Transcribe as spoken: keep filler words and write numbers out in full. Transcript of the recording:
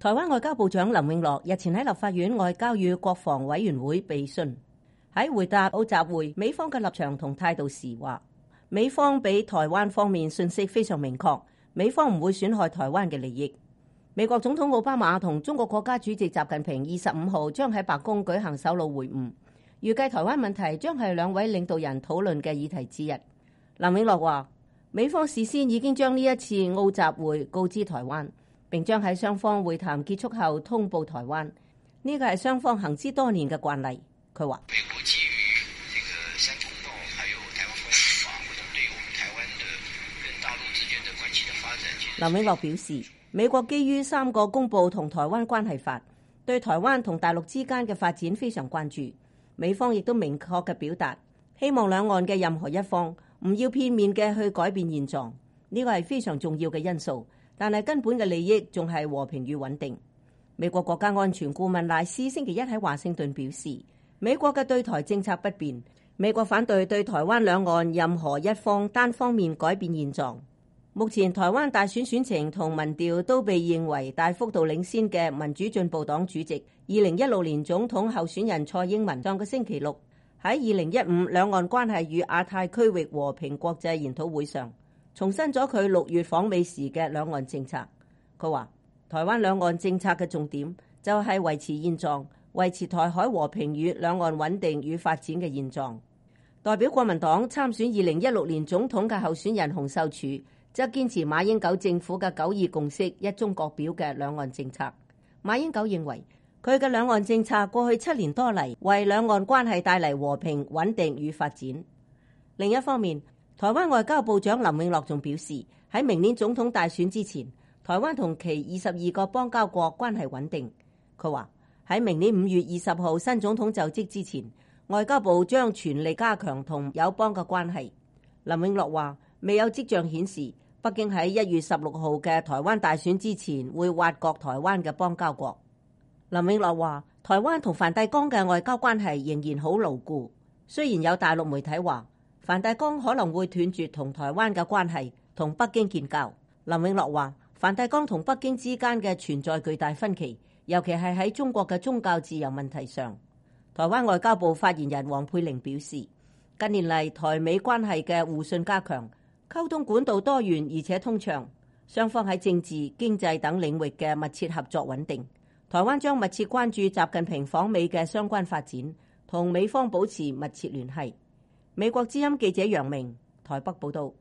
台灣外交部長林永樂日前喺立法院外交與國防委員會備詢，喺回答澳集會美方嘅立場同態度時話，美方俾台灣方面信息非常明確，美方唔會損害台灣嘅利益。美國總統奧巴馬同中國國家主席習近平二十五號將喺白宮舉行首腦會晤，預計台灣問題將係兩位領導人討論嘅議題之一。林永樂話，美方事先已經將呢一次澳集會告知台灣，並將喺雙方會談結束後通報台灣，呢個係雙方行之多年嘅慣例。佢話： 美國基於這個三重道，還有台灣關係法，或者對我們台灣的跟大陸之間的關係的發展。 林永樂表示，美國基於三個公報同台灣關係法，對台灣同大陸之間嘅發展非常關注。美方亦都明確嘅表達，希望兩岸嘅任何一方唔要片面嘅去改變現狀，呢個係非常重要嘅因素。但係根本嘅利益仲係和平與穩定。美國國家安全顧問賴斯星期一喺華盛頓表示，美國嘅對台政策不變，美國反對對台灣兩岸任何一方單方面改變現狀。目前台灣大選選情同民調都被認為大幅度領先嘅民主進步黨主席二零一六年總統候選人蔡英文上個星期六喺二零一五兩岸關係與亞太區域和平國際研討會上重申咗佢六月訪美時嘅兩岸政策。佢話台灣兩岸政策嘅重點就係維持現狀，維持台海和平與兩岸穩定與發展嘅現狀。代表國民黨參選二零一六年總統嘅候選人洪秀柱則堅持馬英九政府嘅九二共識一中各表嘅兩岸政策。馬英九認為佢嘅兩岸政策過去七年多嚟為兩岸關係帶嚟和平穩定與發展。另一方面，台灣外交部長林永樂仲表示，喺明年總統大選之前，台灣同其二十二個邦交國關係穩定。佢話喺明年五月二十號新總統就職之前，外交部將全力加強同友邦嘅關係。林永樂話，未有跡象顯示北京喺一月十六號嘅台灣大選之前會挖角台灣嘅邦交國。林永樂話，台灣同梵蒂岡嘅外交關係仍然好牢固，雖然有大陸媒體話梵蒂岡可能會斷絕同台灣嘅關係，同北京建交。林永樂話，梵蒂岡同北京之間嘅存在巨大分歧，尤其係喺中國嘅宗教自由問題上。台灣外交部發言人黃佩玲表示，近年嚟台美關係嘅互信加強，溝通管道多元而且通暢，雙方喺政治、經濟等領域嘅密切合作穩定。台灣將密切關注習近平訪美嘅相關發展，同美方保持密切聯繫。美國之音記者楊明台北報道。